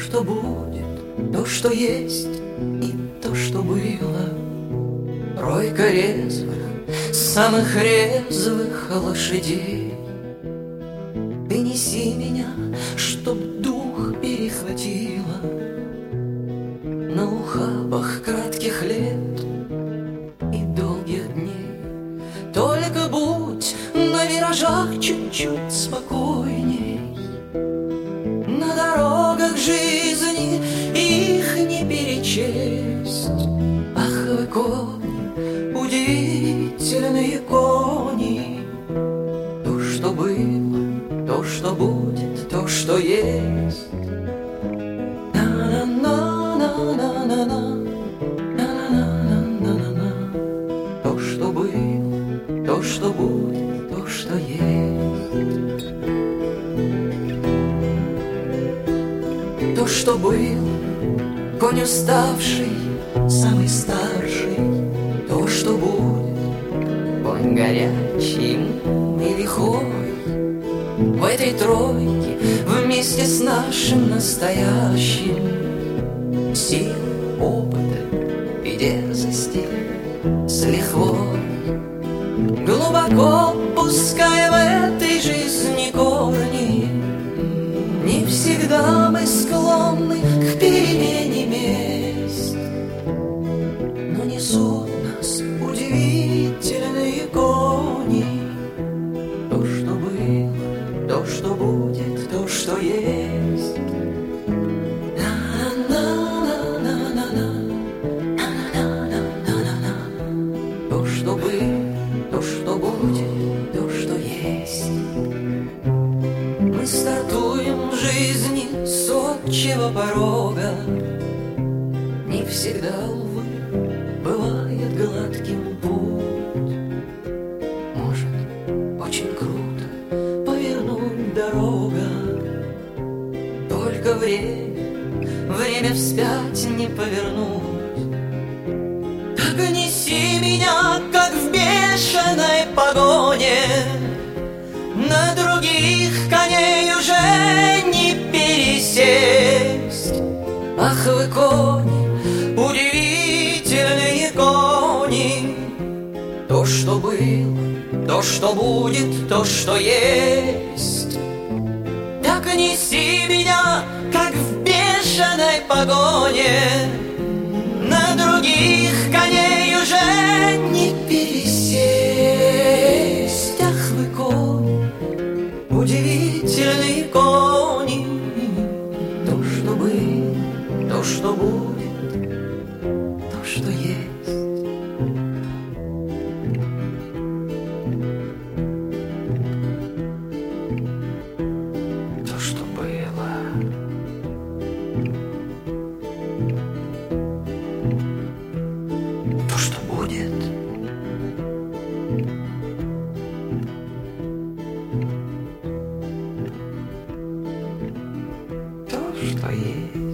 что будет, то, что есть, и то, что было. Тройка резвых, самых резвых лошадей. Ты неси меня, чтоб дух перехватило на ухабах кратких лет и долгих дней. Только будь на виражах чуть-чуть спокойней. На дорогах жизни их не перечесть. Ах, вы кони, удивительные кони. То, что было, то, что будет, то, что есть. То, что было, то, что будет, то, что есть. То, что был, конь уставший, самый старший. То, что будет, конь горячий и лихой. В этой тройке вместе с нашим настоящим сил, опыта и дерзости с лихвой. Глубоко пускай в этой жизни корни, не всегда мы склонны к перемене мест, но несут нас удивительные кони. То, что было, то, что будет, то, что есть. То, что было, то, что будет, то, что есть. Мы стартуем в жизни с отчего порога. Не всегда, увы, бывает гладким путь. Может, очень круто повернуть дорога. Только время вспять не повернуть. Так неси меня, как в бешеной погоне. На других коней уже не пересесть. Ах, вы кони, удивительные кони. То, что было, то, что будет, то, что есть. Так неси меня, как в бешеной погоне. На других коней уже не пересесть. Ах, вы кони, удивительные кони. То, что было, то, что будет, то, что есть. То, что было, то, что будет, то, что есть.